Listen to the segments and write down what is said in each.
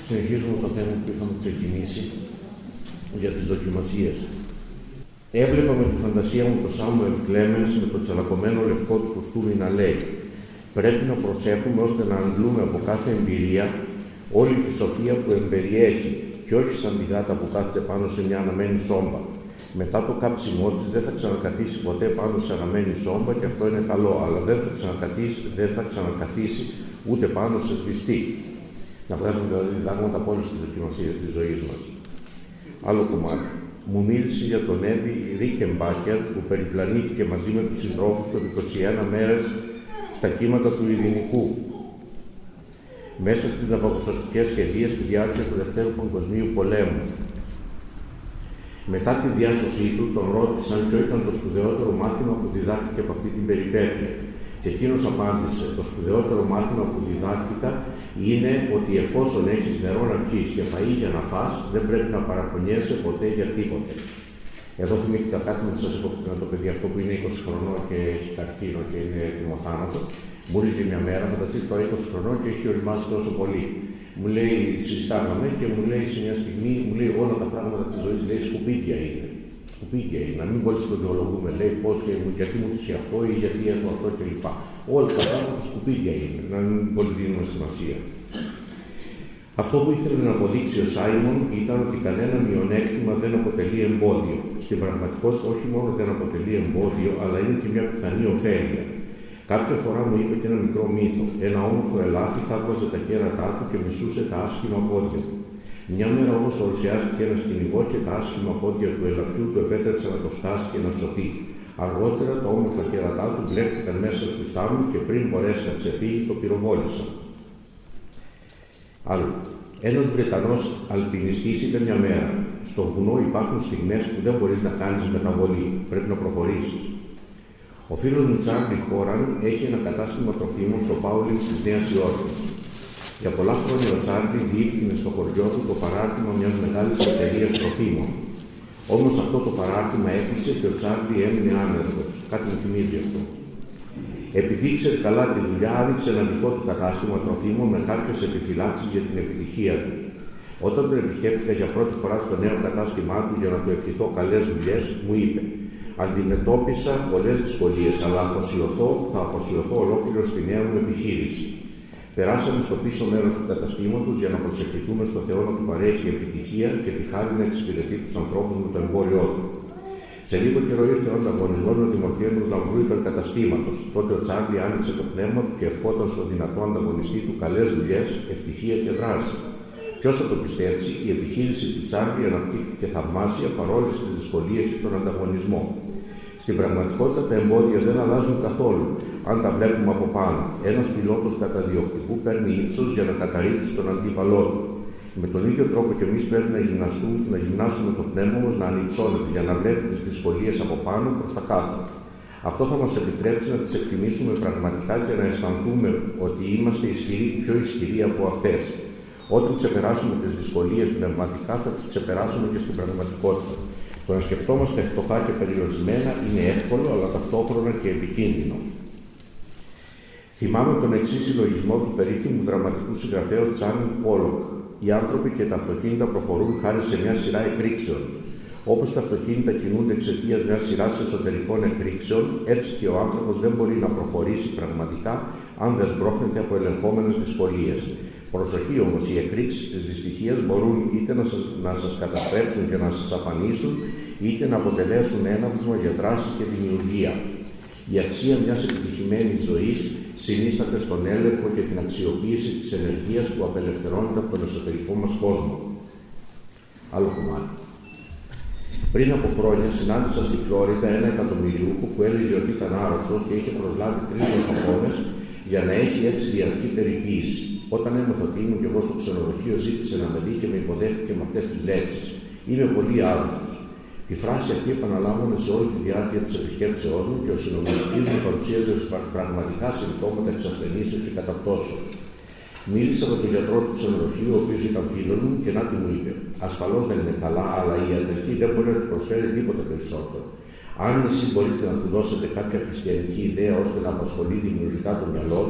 Συνεχίζουμε το θέμα που είχαμε ξεκινήσει για τις δοκιμασίες. Έβλεπα με τη φαντασία μου τον Σάμουελ Κλέμενς με το τσαλακωμένο λευκό του κουστούμι να λέει: πρέπει να προσέχουμε ώστε να αντλούμε από κάθε εμπειρία όλη τη σοφία που εμπεριέχει, και όχι σαν τη γάτα που κάθεται πάνω σε μια αναμένη σόμπα. Μετά το κάψιμό της δεν θα ξανακαθίσει ποτέ πάνω σε αναμένη σόμπα, και αυτό είναι καλό, αλλά δεν θα ξανακαθίσει ούτε πάνω σε σβηστή. Να βγάζουμε δηλαδή διδάγματα από όλες τις δοκιμασίες της ζωής μας. Άλλο κομμάτι. Μου μίλησε για τον Έντι Ρίκεμπάκερ που περιπλανήθηκε μαζί με τους συντρόφους των 21 μέρες στα κύματα του Ειρηνικού, μέσα στις ναυαγοσωστικές σχεδίες στη διάρκεια του Δευτέρου Παγκοσμίου Πολέμου. Μετά τη διάσωσή του, τον ρώτησαν ποιο ήταν το σπουδαιότερο μάθημα που διδάχθηκε από αυτή την περιπέτεια. Και εκείνος απάντησε: το σπουδαιότερο μάθημα που διδάχθηκα είναι ότι εφόσον έχεις νερό να πιεις και φαΐ για να φας, δεν πρέπει να παραπονιέσαι ποτέ για τίποτε. Εδώ θυμήθηκα κάτι που σας είπα με το παιδί αυτό που είναι 20 χρονών και έχει καρκίνο και είναι έτοιμο θάνατο. Μου έλεγε μια μέρα, φανταστείτε τώρα 20 χρονών και έχει οριμάσει τόσο πολύ. Μου λέει, συζητάγαμε και μου λέει σε μια στιγμή, μου λέει όλα τα πράγματα της ζωής, λέει σκουπίδια είναι. Σκουπίδια είναι. Να μην πολύ σκοτεολογούμε, λέει πώς και γιατί μου τύχει αυτό ή γιατί έχω αυτό κλπ. Όλα τα πράγματα σκουπίδια είναι. Να μην πολύ δίνουμε σημασία. Αυτό που ήθελε να αποδείξει ο Σάιμον ήταν ότι κανένα μειονέκτημα δεν αποτελεί εμπόδιο. Στην πραγματικότητα, όχι μόνο δεν αποτελεί εμπόδιο, αλλά είναι και μια πιθανή ωφέλεια. Κάποια φορά μου είπε και ένα μικρό μύθο. Ένα όμορφο ελάφι θαύμαζε τα κέρατά του και μισούσε τα άσχημα πόδια του. Μια μέρα όμως παρουσιάστηκε ένας κυνηγός και τα άσχημα πόδια του ελαφιού του επέτρεψαν να το σκάσει και να σωθεί. Αργότερα τα όμορφα κέρατά του βλέφτηκαν μέσα στους θάμνους και πριν μπορέσει να ξεφύγει το πυροβόλησαν. Άλλο. Ένας Βρετανός αλπινιστής είπε μια μέρα: στο βουνό υπάρχουν στιγμές που δεν μπορείς να κάνεις μεταβολή. Πρέπει να προχωρήσεις. Ο φίλος μου Τσάρλι Χόραν έχει ένα κατάστημα τροφίμων στο Πάουλινγκ της Νέας Υόρκης. Για πολλά χρόνια ο Τσάρλι διεύθυνε στο χωριό του το παράρτημα μιας μεγάλης εταιρείας τροφίμων. Όμως αυτό το παράρτημα έκλεισε και ο Τσάρλι έμεινε άνεργος. Κάτι μου θυμίζει αυτό. Επειδή ήξερε καλά τη δουλειά, άνοιξε ένα δικό του κατάστημα τροφίμων με κάποιες επιφυλάξεις για την επιτυχία του. Όταν τον επισκέφτηκα για πρώτη φορά στο νέο κατάστημά του για να του ευχηθώ καλές δουλειές, μου είπε: αντιμετώπισα πολλές δυσκολίες, αλλά θα αφοσιωθώ ολόκληρο στη νέα μου επιχείρηση. Περάσαμε στο πίσω μέρος του καταστήματος για να προσευχηθούμε στο Θεό να του παρέχει επιτυχία και τη χάρη να εξυπηρετεί τους ανθρώπους με το εμπόριό του. Σε λίγο καιρό ήρθε ο ανταγωνισμός με τη μορφή ενός λαμπρού υπερκαταστήματος. Τότε ο Τσάρλι άνοιξε το πνεύμα του και ευχόταν στον δυνατό ανταγωνιστή του καλές δουλειές, ευτυχία και δράση. Ποιος θα το πιστέψει, η επιχείρηση του Τσάρλι αναπτύχθηκε θαυμάσια παρόλες τις δυσκολίες και τον ανταγωνισμό. Στην πραγματικότητα τα εμπόδια δεν αλλάζουν καθόλου, αν τα βλέπουμε από πάνω. Ένας πιλότος καταδιοκτικού παίρνει ύψος για να καταρρύψει τον αντίπαλό του. Με τον ίδιο τρόπο και εμείς πρέπει να γυμνάσουμε το πνεύμα μας να ανυψώνεται για να βλέπει τις δυσκολίες από πάνω προς τα κάτω. Αυτό θα μας επιτρέψει να τις εκτιμήσουμε πραγματικά και να αισθανθούμε ότι είμαστε πιο ισχυροί από αυτές. Όταν ξεπεράσουμε τις δυσκολίες πνευματικά, θα τις ξεπεράσουμε και στην πραγματικότητα. Το να σκεφτόμαστε φτωχά και περιορισμένα είναι εύκολο, αλλά ταυτόχρονα και επικίνδυνο. Θυμάμαι τον εξής συλλογισμό του περίφημου δραματικού συγγραφέα Τσάρλι Πόλοκ. Οι άνθρωποι και τα αυτοκίνητα προχωρούν χάρη σε μια σειρά εκρήξεων. Όπως τα αυτοκίνητα κινούνται εξαιτίας μιας σειράς εσωτερικών εκρήξεων, έτσι και ο άνθρωπος δεν μπορεί να προχωρήσει πραγματικά αν δεν σπρώχνεται από ελεγχόμενες δυσκολίες. Προσοχή όμως, οι εκρήξεις της δυστυχίας μπορούν είτε να σας καταστρέψουν και να σας αφανίσουν, είτε να αποτελέσουν έναυσμα για δράση και δημιουργία. Η αξία μιας επιτυχημένης ζωής συνίσταται στον έλεγχο και την αξιοποίηση της ενεργείας που απελευθερώνεται από τον εσωτερικό μας κόσμο. Άλλο κομμάτι. Πριν από χρόνια συνάντησα στη Φλόριντα ένα εκατομμυριούχο που έλεγε ότι ήταν άρρωστος και είχε προσλάβει 3 νοσοκόμες για να έχει έτσι διαρκή περιποίηση. Όταν έμαθα ότι ήμουν και εγώ στο ξενοδοχείο, ζήτησε να με δει και με υποδέχτηκε με αυτές τις λέξεις: είμαι πολύ άρρωστος. Τη φράση αυτή επαναλάμβανε σε όλη τη διάρκεια της επισκέψεώς μου και ο συνομιλητής μου παρουσίαζε πραγματικά συμπτώματα της ασθενήσεως και καταπτώσεως. Μίλησα με τον γιατρό του ξενοδοχείου, ο οποίος ήταν φίλος μου, και να τι μου είπε: ασφαλώς δεν είναι καλά, αλλά η ιατρική δεν μπορεί να του προσφέρει τίποτα περισσότερο. Αν εσείς μπορείτε να του δώσετε κάποια χριστιανική ιδέα ώστε να απασχολεί δημιουργικά το μυαλό του,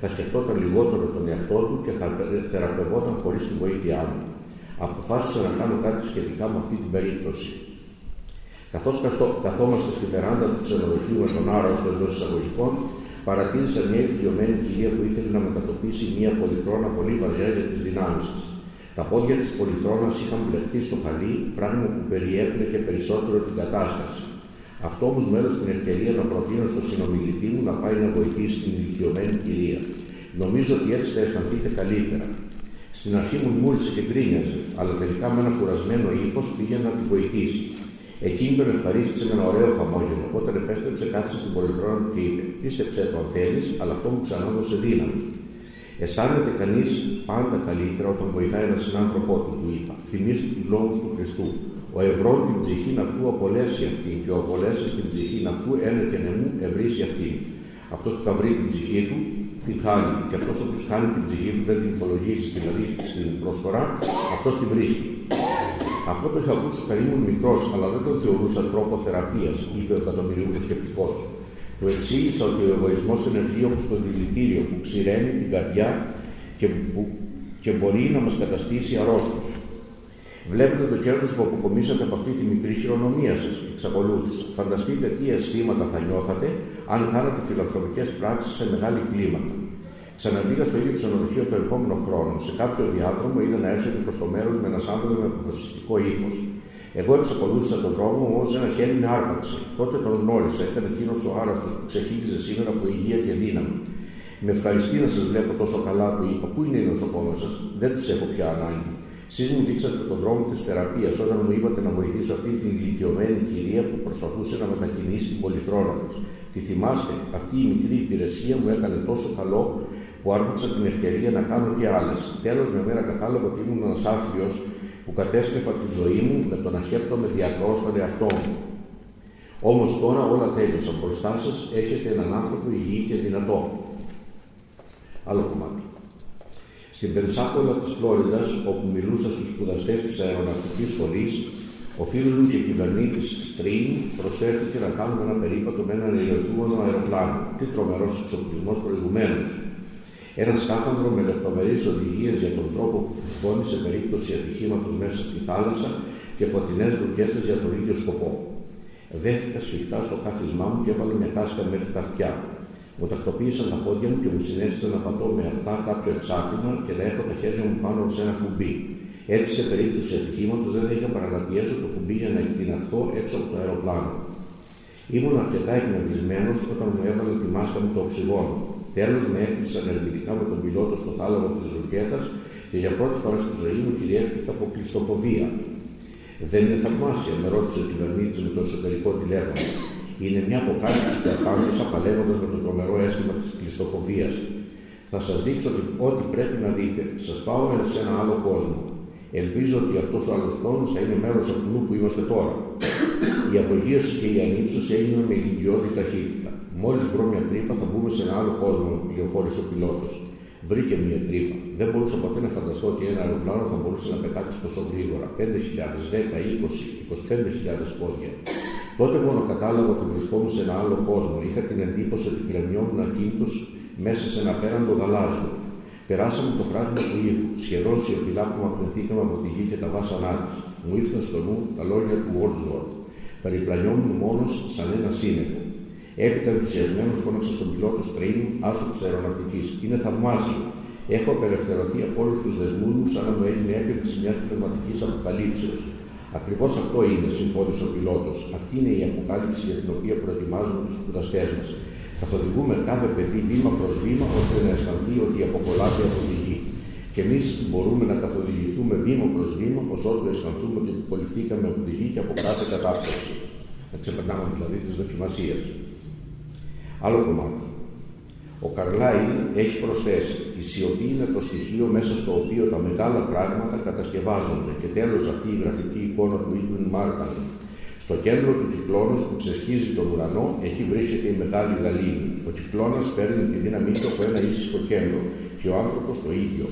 θα σκεφτόταν λιγότερο τον εαυτό του και θα θεραπευόταν χωρίς τη βοήθειά μου. Αποφάσισα να κάνω κάτι σχετικά με αυτή την περίπτωση. Καθώς καθόμαστε στη βεράντα του ξενοδοχείου με τον άρρωστο εντός εισαγωγικών, παρατήρησα μια ηλικιωμένη κυρία που ήθελε να μετατοπίσει μια πολυθρόνα πολύ βαριά για τις δυνάμεις της. Τα πόδια της πολυθρόνας είχαν μπλεχτεί στο χαλί, πράγμα που περιέπλεκε περισσότερο την κατάσταση. Αυτό όμως μου έδωσε την ευκαιρία να προτείνω στον συνομιλητή μου να πάει να βοηθήσει την ηλικιωμένη κυρία. Νομίζω ότι έτσι θα αισθανθείτε καλύτερα. Στην αρχή μου μούρισε και γκρίνιαζε, αλλά τελικά με ένα κουρασμένο ύφος πήγαινε να την βοηθήσει. Εκείνη τον ευχαρίστησε με ένα ωραίο χαμόγελο. Όταν επέστρεψε, κάθισε στην πολυθρόνα του και είπε: Πίστεψε το αν θέλεις, αλλά αυτό μου ξανάδωσε δύναμη. Αισθάνεται κανείς πάντα καλύτερα όταν βοηθάει έναν συνάνθρωπό του, του είπα. Θυμίσου τους λόγους του Χριστού. Ο ευρών την ψυχή αυτού απολέσει αυτήν, και ο απολέσει την ψυχή αυτού ένα και νεμού ευρύσει αυτήν. Αυτός που θα βρει την ψυχή του, την χάνει. Και αυτός που χάνει την ψυχή του δεν την υπολογίζει, δηλαδή στην προσφορά, αυτός την βρίσκει. Αυτό το είχα ακούσει όταν ήμουν μικρός, αλλά δεν τον θεωρούσα τρόπο θεραπείας, είπε ο εκατομμυριούχος σκεπτικός. Του εξήγησα ότι ο εγωισμός είναι βγει όπως το δηλητήριο που ξηραίνει την καρδιά και μπορεί να μας καταστήσει αρρώστους. Βλέπετε το κέρδος που αποκομίσατε από αυτή τη μικρή χειρονομία σας, εξακολούθησα. Φανταστείτε τι αισθήματα θα νιώθατε αν κάνατε φιλανθρωπικές πράξεις σε μεγάλη κλίμακα. Ξαναμπήκα στο ίδιο ξενοδοχείο το επόμενο χρόνο. Σε κάποιο διάδρομο είδα να έρχεται προς το μέρος με ένας άνθρωπος με αποφασιστικό ύφος. Εγώ εξακολούθησα τον δρόμο, όμως ένα χέρι με άρπαξε. Τότε τον γνώρισα. Ήταν εκείνος ο άρρωστος που ξεχύλιζε σήμερα από υγεία και δύναμη. Με ευχαριστεί να σας βλέπω τόσο καλά, του είπα. Πού είναι οι νοσοκόμες σας? Δεν τις έχω πια ανάγκη. Εσείς μου δείξατε τον δρόμο της θεραπείας όταν μου είπατε να βοηθήσω αυτή την ηλικιωμένη κυρία που προσπαθούσε να μετακινήσει την πολυθρόνα της. Τη θυμάστε, αυτή η μικρή υπηρεσία μου έκανε τόσο καλό που άρπαξα την ευκαιρία να κάνω και άλλες. Τέλος, μια μέρα κατάλαβα ότι ήμουν ένας άθλιος που κατέστρεφα τη ζωή μου με το να σκέπτομαι διαρκώς τον εαυτό μου. Όμως τώρα όλα τέλειωσαν. Μπροστά σας έχετε έναν άνθρωπο υγιή και δυνατό. Άλλο κομμάτι. Στην Πενσάκολα της Φλόριδας, όπου μιλούσα στους σπουδαστές της αεροναυτικής σχολής, ο φίλος μου και κυβερνήτης Στριν προσέφηκε να κάνουμε ένα περίπατο με έναν ηλεκτρούμενο αεροπλάνο. Τι τρομερός εξοπλισμός προηγουμένως. Ένα σκάφανδρο με λεπτομερείς οδηγίες για τον τρόπο που φουσκώνει σε περίπτωση ατυχήματος μέσα στη θάλασσα και φωτεινές ρουκέτες για τον ίδιο σκοπό. Δέθηκα σφιχτά στο κάθισμά μου και έβαλα μια κάσκα μέχρι τα αυτιά. Μου τακτοποίησαν τα πόδια μου και μου συνέστησαν να πατώ με αυτά κάποιο εξάρτημα και να έχω τα χέρια μου πάνω σε ένα κουμπί. Έτσι, σε περίπτωση ατυχήματος, δεν θα είχα παρά να πιέσω το κουμπί για να εκτιναχθώ έξω από το αεροπλάνο. Ήμουν αρκετά εκνευρισμένος όταν μου έβαλε τη μάσκα μου το οξυγόνο. Τέλος, με έκλεισαν ερμηνικά με τον πιλότο στο θάλαμο της ρουκέτας και για πρώτη φορά στη ζωή μου κυριεύτηκα από κλειστοφοβία. Δεν είναι θαυμάσια, με ρώτησε ο κυβερνήτης με το εσωτερικό τηλέφωνο. Είναι μια αποκάλυψη που απάντησα παλεύοντας με το τρομερό αίσθημα της κλειστοφοβίας. Θα σας δείξω ό,τι πρέπει να δείτε. Σας πάω σε ένα άλλο κόσμο. Ελπίζω ότι αυτός ο άλλος κόσμος θα είναι μέρος αυτού που είμαστε τώρα. Η απογείωση και η ανύψωση έγιναν με ηλικιώδη ταχύτητα. Μόλις βρω μια τρύπα, θα μπούμε σε ένα άλλο κόσμο, πληροφόρησε ο πιλότος. Βρήκε μια τρύπα. Δεν μπορούσα ποτέ να φανταστώ ότι ένα αεροπλάνο θα μπορούσε να πετάξει τόσο γρήγορα. 5.000, 10, 20, 25.000 πόδια. Τότε μόνο κατάλαβα ότι βρισκόμουν σε ένα άλλο κόσμο. Είχα την εντύπωση ότι κλεμιόμουν ακίνητος μέσα σε ένα πέραντο γαλάζιο. Περάσαμε το φράγμα του ήχου, σχεδόν σιωπηλά που μακρυνθήκαμε από τη γη και τα βάσανά της. Μου ήρθαν στο νου τα λόγια του Wordsworth. Περιπλανιόμουν μόνος σαν ένα σύννεφο. Έπειτα ενθουσιασμένος φώναξα στον πιλότο Στριν, άσο της αεροναυτικής. Είναι θαυμάσιο. Έχω απελευθερωθεί από όλους τους δεσμούς μου, σαν να μου έγινε έκρηξη μιας πνευματικής αποκαλύψεως. Ακριβώς αυτό είναι, συμφώνησε ο πιλότος. Αυτή είναι η αποκάλυψη για την οποία προετοιμάζουμε τους σπουδαστές μας. Καθοδηγούμε κάθε παιδί βήμα προς βήμα, ώστε να αισθανθεί ότι αποκολλάται από τη γη. Και εμείς μπορούμε να καθοδηγηθούμε βήμα προς βήμα, ώστε αισθανθούμε ότι αποκολληθήκαμε από τη γη και από κάθε κατάπτωση. Να ξεπερνάμε δηλαδή της δοκιμασίας. Άλλο κομμάτι. Ο Καρλάιλ έχει προσθέσει: η σιωπή είναι το στοιχείο μέσα στο οποίο τα μεγάλα πράγματα κατασκευάζονται. Και τέλος, αυτή η γραφική εικόνα του Ίντουιν Μάρκαν. Στο κέντρο του κυκλώνος που ξεσχίζει τον ουρανό, εκεί βρίσκεται η μεγάλη γαλήνη. Ο κυκλώνας παίρνει τη δύναμή του από ένα ήσυχο κέντρο και ο άνθρωπος το ίδιο.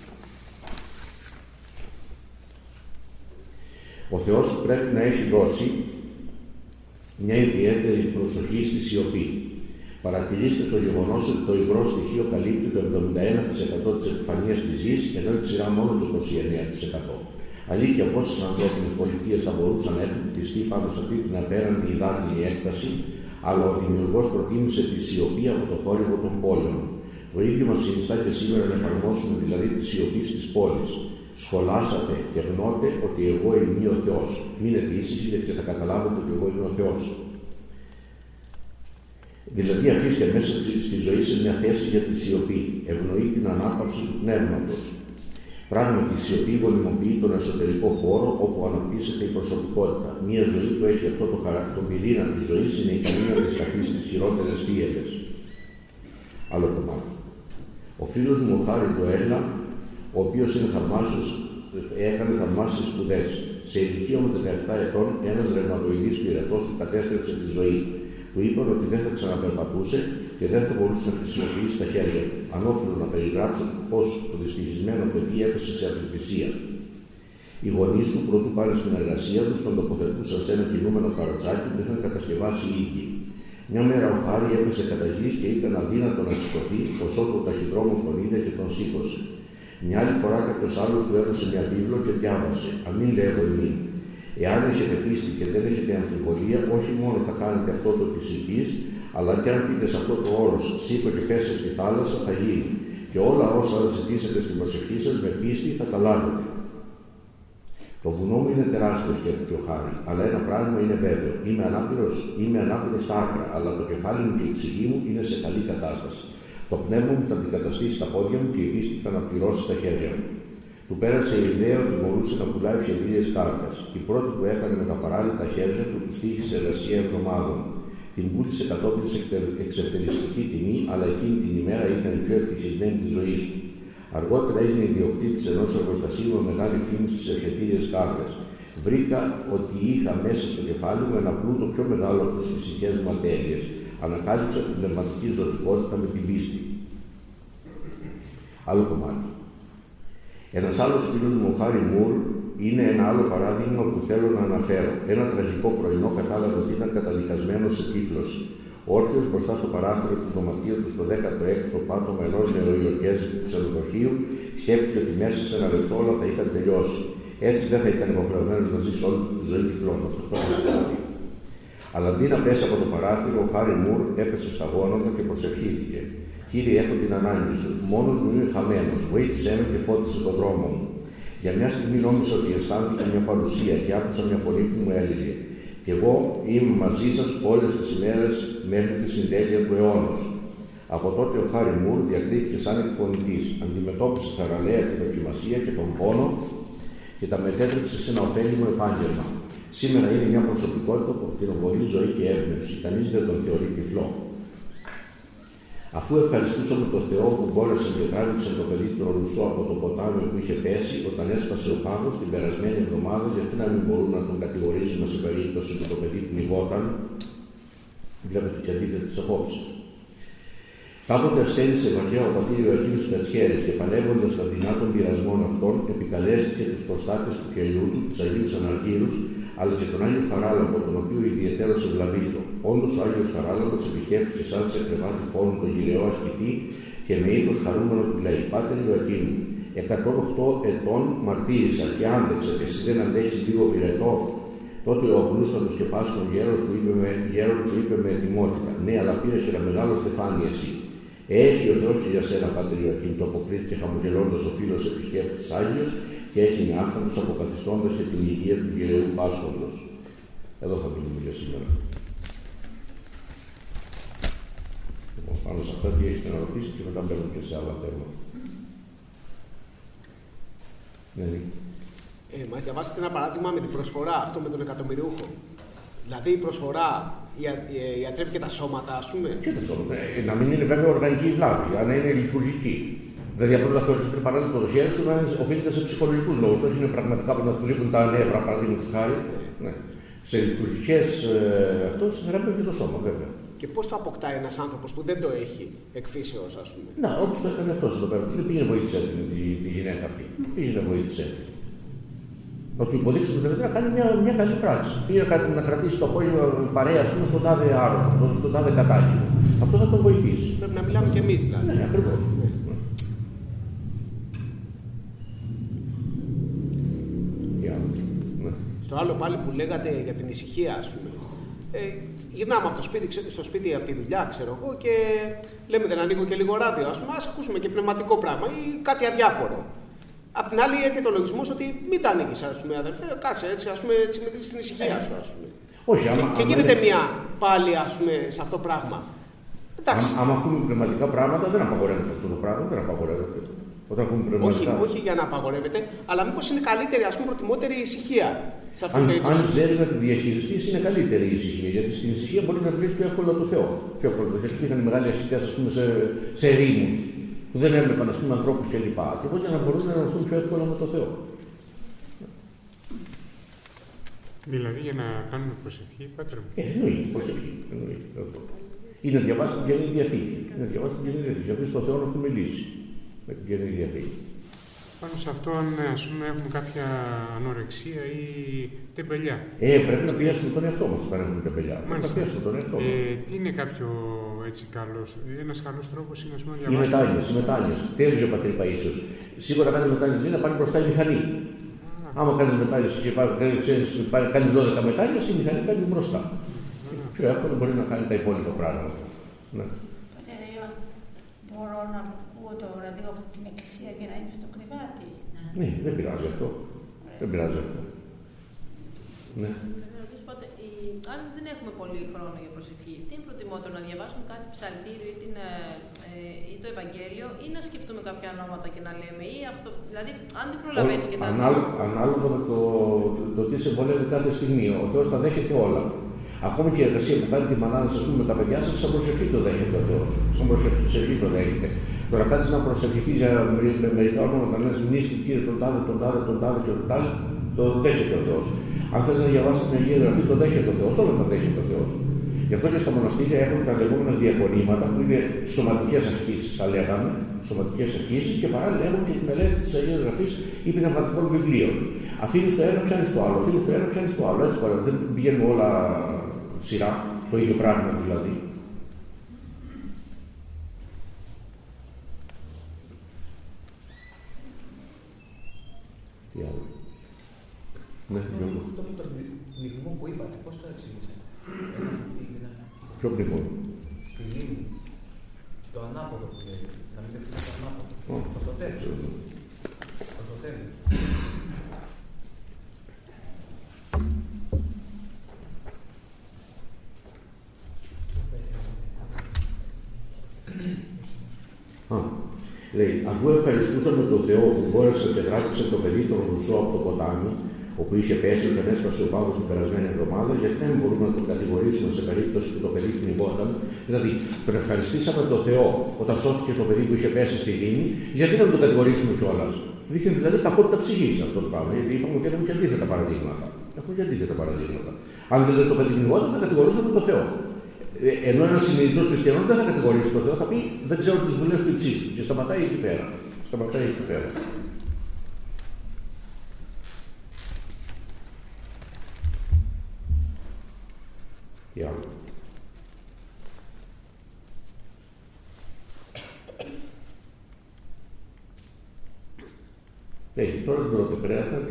Ο Θεός πρέπει να έχει δώσει μια ιδιαίτερη προσοχή στη σιωπή. Παρατηρήστε το γεγονός ότι το υγρό στοιχείο καλύπτει το 71% της επιφανείας της γης, ενώ η ξηρά μόνο το 29%. Αλήθεια, πόσες ανθρώπινες πολιτείες θα μπορούσαν να έχουν χτιστεί πάνω σε αυτή την απέραντη υδάτινη έκταση, αλλά ο δημιουργός προτίμησε τη σιωπή από το θόρυβο των πόλεων. Το ίδιο μας συνιστά και σήμερα να εφαρμόσουμε δηλαδή τη σιωπή στις πόλεις. Σχολάσατε και γνώτε ότι εγώ είμαι ο Θεός. Μείνετε ήσυχοι και θα καταλάβετε ότι εγώ είμαι ο Θεός. Δηλαδή, αφήστε μέσα στη ζωή σε μια θέση για τη σιωπή. Ευνοεί την ανάπαυση του πνεύματος. Πράγματι, η σιωπή γονιμοποιεί τον εσωτερικό χώρο όπου αναπτύσσεται η προσωπικότητα. Μια ζωή που έχει αυτό το πυρήνα της ζωής είναι ικανή να αντισταθεί στις χειρότερες θύελες. Άλλο κομμάτι. Ο φίλος μου ο Χάρη του Έλλα, ο οποίος έκανε θαυμάσιες σπουδές. Σε ηλικία όμως 17 ετών, ένας ρευματοειδής πυρετός του κατέστρεψε τη ζωή. Του είπαν ότι δεν θα ξαναπερπατούσε και δεν θα μπορούσε να χρησιμοποιήσει τα χέρια του. Ανώφελο να περιγράψω πως το δυστυχισμένο παιδί έπεσε σε απελπισία. Οι γονείς του, πρωτού πάνε στην εργασία του, τον τοποθετούσαν σε ένα κινούμενο καροτσάκι που είχαν κατασκευάσει οι ίδιοι. Μια μέρα ο Χάρη έπεσε κατά γης και ήταν αδύνατο να σηκωθεί, όσο το ταχυδρόμος τον είδε και τον σήκωσε. Μια άλλη φορά κάποιος άλλος του έδωσε μια βίβλο και διάβασε: «Αμήν λέγω ημίν». Εάν έχετε πίστη και δεν έχετε αμφιβολία, όχι μόνο θα κάνετε αυτό το της οικής, αλλά και αν πείτε σε αυτό το όρος, σήκω και πέσε στη θάλασσα, θα γίνει. Και όλα όσα ζητήσετε στην προσευχή σας με πίστη θα τα λάβετε. Το βουνό μου είναι τεράστιο, σκέφτηκε ο Χάρη, αλλά ένα πράγμα είναι βέβαιο. Είμαι ανάπηρος στα άκρα, αλλά το κεφάλι μου και η ψυχή μου είναι σε καλή κατάσταση. Το πνεύμα μου θα αντικαταστήσει στα πόδια μου και η πίστη θα αναπληρώσει τα χέρια μου. Του πέρασε η ιδέα ότι μπορούσε να πουλάει φιαλίδες κάρτας. Η πρώτη που έκανε με τα παράλληλα χέρια του στοίχησε εργασία εβδομάδων. Την πούλησε κατόπιν σε εξευτελιστική τιμή, αλλά εκείνη την ημέρα ήταν η πιο ευτυχισμένη της ζωής του. Αργότερα έγινε ιδιοκτήτης ενός εργοστασίου με μεγάλη φήμη στις ευχετήριες κάρτες. Βρήκα ότι είχα μέσα στο κεφάλι μου ένα πλούτο πιο μεγάλο από τις φυσικές μου ατέλειες. Ανακάλυψα την πνευματική ζωτικότητα με την πίστη. Άλλο κομμάτι. Ένας άλλος φίλος μου, ο Χάρη Μουρ, είναι ένα άλλο παράδειγμα που θέλω να αναφέρω. Ένα τραγικό πρωινό κατάλαβε ότι ήταν καταδικασμένος σε τύφλωση. Όρθιος μπροστά στο παράθυρο του δωματίου του στο 16ο πάτωμα ενός νεοϊορκέζικου ξενοδοχείου, σκέφτηκε ότι μέσα σε ένα λεπτό όλα θα είχαν τελειώσει. Έτσι δεν θα ήταν υποχρεωμένος να ζήσει όλη τη ζωή τυφλών. Αυτό το πιστεύει. Αλλά αντί να πέσει από το παράθυρο, ο Χάρη Μουρ έπεσε στα γόνατα και προσευχήθηκε. «Κύριε, έχω την ανάγκη σου. Μόνος μου είμαι χαμένος. Βοήθησέ με και φώτισε τον δρόμο μου». Για μια στιγμή νόμιζα ότι αισθάνθηκα μια παρουσία και άκουσα μια φωνή που μου έλεγε: «Και εγώ είμαι μαζί σας όλες τις ημέρες μέχρι τη συντέλεια του αιώνος». Από τότε ο Χάρη Μουρ διακρίθηκε σαν εκφωνητής. Αντιμετώπισε θαραλέα τη δοκιμασία και τον πόνο και τα μετέτρεψε σε ένα ωφέλιμο επάγγελμα. Σήμερα είναι μια προσωπικότητα που κτηνοβολεί ζωή και έμπνευση. Κανείς δεν τον θεωρεί τυφλό. Αφού ευχαριστούσαμε τον Θεό που μπόρεσε και τράβηξε το παιδί του Ρουσό από το ποτάμι που είχε πέσει όταν έσπασε ο πάγος την περασμένη εβδομάδα, γιατί να μην μπορούν να τον κατηγορήσουν σε περίπτωση που το παιδί πνιγόταν? Βλέπετε και αντίθετες απόψεις. Κάποτε ασθένησε βαριά ο πατήρ Ιωακήμ Κατσιέρης και παλεύοντας τα δεινά των πειρασμών αυτών, επικαλέστηκε τους προστάτες του χελιού του, τους Αγίους Αναργύρους, αλλά και τον Άγιο Χαράλαμπο, τον οποίο ιδιαιτέρως ευλαβείτο. Όντως ο Άγιος Χαράλαμπος επισκέφθηκε σαν σε κρεβάτι πόνου τον γυραιό ασκητή και με ύφος χαρούμενο του λέει: «Πάτερ Ιωακήμ, 108 ετών μαρτύρησα και άντεξα και εσύ δεν αντέχεις λίγο πυρετό?» Τότε ο απλούστατος και πάσχων γέρος του είπε με ετοιμότητα: «Ναι, αλλά πήρες και ένα μεγάλο στεφάνι εσύ». «Έχει ο Θεός και για σένα, Πάτερ Ιωακήμ», το αποκρίθηκε χαμογελώντας ο φίλος επισκέπτης Άγιος και έγινε άφθονος αποκαθιστώντας και την υγεία του γυραιού πάσχοντος. Εδώ θα μείνουμε για σήμερα. Λοιπόν, πάνω σε αυτά τι έχετε να ρωτήσετε και μετά μπαίνουμε και σε άλλα θέματα. Ναι. Μας διαβάσετε ένα παράδειγμα με την προσφορά, αυτό με τον εκατομμυριούχο. Δηλαδή η προσφορά ιατρεύει και τα σώματα, ας πούμε. Και τα σώματα. Να μην είναι βέβαια οργανική βλάβη, αλλά να είναι λειτουργική. Δηλαδή απλώς να θεωρείς ότι παράλληλα το χέρι σου να οφείλεται σε ψυχολογικούς λόγους. Όχι είναι πραγματικά που να του λείπουν τα νεύρα, παραδείγματος χάρη. Ναι. Σε λειτουργικές αυτό θεραπεύει και το σώμα, βέβαια. Και πώς το αποκτάει ένας άνθρωπος που δεν το έχει εκφύσεως, ας πούμε? Να, όπως το έκανε αυτός εδώ πέρα. Δεν πήγαινε βοήθησε τη γυναίκα αυτή. Πήγαινε βοήθησε. Να του υποδείξουμε ότι να κάνει μια καλή πράξη. Ή να κρατήσει το απόγευμα παρέα, ας πούμε, στον τάδε άρρωστο, στον τάδε κατάκινο. Αυτό θα τον βοηθήσει. Πρέπει να μιλάμε κι εμείς, δηλαδή. Ναι, ακριβώς. Στο άλλο πάλι που λέγατε για την ησυχία, ας πούμε. Γυρνάμε από το σπίτι, στο σπίτι από τη δουλειά, ξέρω εγώ, και λέμε δεν ανοίγω και λίγο ράδιο, ας πούμε, ας ακούσουμε και πνευματικό πράγμα ή κάτι αδιάφορο. Απ' την άλλη έρχεται ο λογισμός ότι μην τα ανοίγεις, ας πούμε, αδερφέ, κάτσε έτσι, ας πούμε, έτσι, στην ησυχία σου, ας πούμε. Όχι, και γίνεται μια πάλι, ας πούμε, σε αυτό το πράγμα. Εντάξει. Άμα ακούμε πνευματικά πράγματα, δεν απαγορεύεται αυτό το πράγμα, δεν απαγορεύεται. Όταν ακούμε πνευματικά. Όχι για να απαγορεύεται, αλλά μήπως είναι καλύτερη, ας πούμε, προτιμότερη η ησυχία. Σε αυτή την περίπτωση. Αν ξέρεις να τη διαχειριστείς, είναι καλύτερη η ησυχία. Γιατί στην ησυχία μπορεί να βρεις πιο εύκολα το Θεό. Πιο εύκολα. Γιατί υπήρχαν μεγάλοι ασκητές, ας πούμε, σε ερήμους, που δεν έβλεπαν, ας πούμε, ανθρώπους κλπ. Ακριβώς για να μπορούν να ενωθούν πιο εύκολα με το Θεό. Δηλαδή για να κάνουμε προσευχή, Πάτρε μου. Εννοείται, προσευχή. Ή να διαβάσει την Καινή Διαθήκη. Για να βρει το Θεό να του μιλήσει. Με την Καινή Διαθήκη. Πάνω σε αυτό, αν ας πούμε, έχουμε κάποια ανορεξία ή τεμπελιά. Πρέπει να πιέσουμε τον εαυτό μας όταν έχουμε τεμπελιά. Μάλιστα. Να πιέσουμε τον εαυτό μας. Τι είναι κάποιο έτσι καλός, ένας καλός τρόπος είναι, ας πούμε, να Οι διαβάσουμε. μετάλλιες. Τι έλεγε ο πατήρ Παΐσιος. Σίγουρα κάνεις μετάλλιες λέει να πάνε μπροστά η μηχανή. Άμα κάνεις μετάλλιες και κάνεις 12 μετάλλιες, η μηχανή παίρνει μπροστά. Πιο εύκολα μπορεί να κάνει τα υπόλοιπα πράγματα. Ναι. Μπορώ να ακούω το ραδιόφωνο την εκκλησία και να είμαι στο κρεβάτι. Ναι, δεν πειράζει αυτό. Δεν πειράζει αυτό. Ναι. Αν δεν έχουμε πολύ χρόνο για προσευχή, τι είναι προτιμότερο, να διαβάσουμε κάτι ψαλτήριο ή το Ευαγγέλιο, ή να σκεφτούμε κάποια ονόματα και να λέμε, ή αυτό. Δηλαδή, αν δεν προλαβαίνεις και τα ανάλογα με το τι σε βολεύει κάθε στιγμή. Ο Θεός τα δέχεται όλα. Ακόμη και η εργασία που κάνει τη μανάδα σας με τα παιδιά σας, σαν προσευχή το δέχεται ο Θεός. Σαν προσευχή το δέχεται. Τώρα κάτσε να προσευχηθείς για μερικά όρματα να λες μνήστη Κύριε τον τάδε και τον τάδε, το δέχεται ο Θεός. Αν θες να διαβάσεις την Αγία Γραφή, το δέχεται ο Θεός, όλα τα δέχεται ο Θεός. Γι' αυτό και στα μοναστήρια έχουν τα λεγόμενα διακονήματα που είναι σωματικές ασκήσεις, θα λέγαμε, σωματικές ασκήσεις, και παράλληλα έχουν και τη μελέτη της Αγίας Γραφής ή πνευματικών βιβλίων. Αφήνεις το ένα, πιάνεις το άλλο, αφήνεις το ένα, πιάνεις το άλλο. Έτσι δεν πηγαίνουν όλα σειρά, το ίδιο πράγμα δηλαδή. Τι άλλο. Ναι, αυτό με τον πνιγμό που είπατε, πώς το εξήγησατε? Ποιο πνιγμό? Στη λίμνη. Το ανάποδο που λέει. Να μην δεχτείτε το ανάποδο. Προς το τέλος. Προς το τέλος. Λέει, αφού ευχαριστούσαμε τον Θεό που μπόρεσε και τράβηξε το παιδί τον Ρουσό από το ποτάμι, όπου είχε πέσει και έσπασε ο πάγος την περασμένη εβδομάδα, γιατί δεν μπορούμε να τον κατηγορήσουμε σε περίπτωση που το παιδί πνιγόταν. Δηλαδή, τον ευχαριστήσαμε τον Θεό όταν σώθηκε το παιδί που είχε πέσει στη λίμνη, γιατί να τον κατηγορήσουμε κιόλας? Δείχνει δηλαδή ταπότητα ψυχής αυτό το πράγμα. Γιατί είπαμε ότι έχουμε και αντίθετα παραδείγματα. Έχουμε και αντίθετα παραδείγματα. Αν δηλαδή το παιδί πνιγόταν, θα κατηγορούσαμε τον Θεό. Ενώ ένας συνειδητός χριστιανός δεν θα κατηγορήσει τον Θεό, θα πει δεν ξέρω τις βουλές του Ιτσίστου και σταματάει εκεί πέρα. Σταματάει εκεί πέρα. Τι άλλο. Έχει τώρα την πρωτοπρέατα, τι...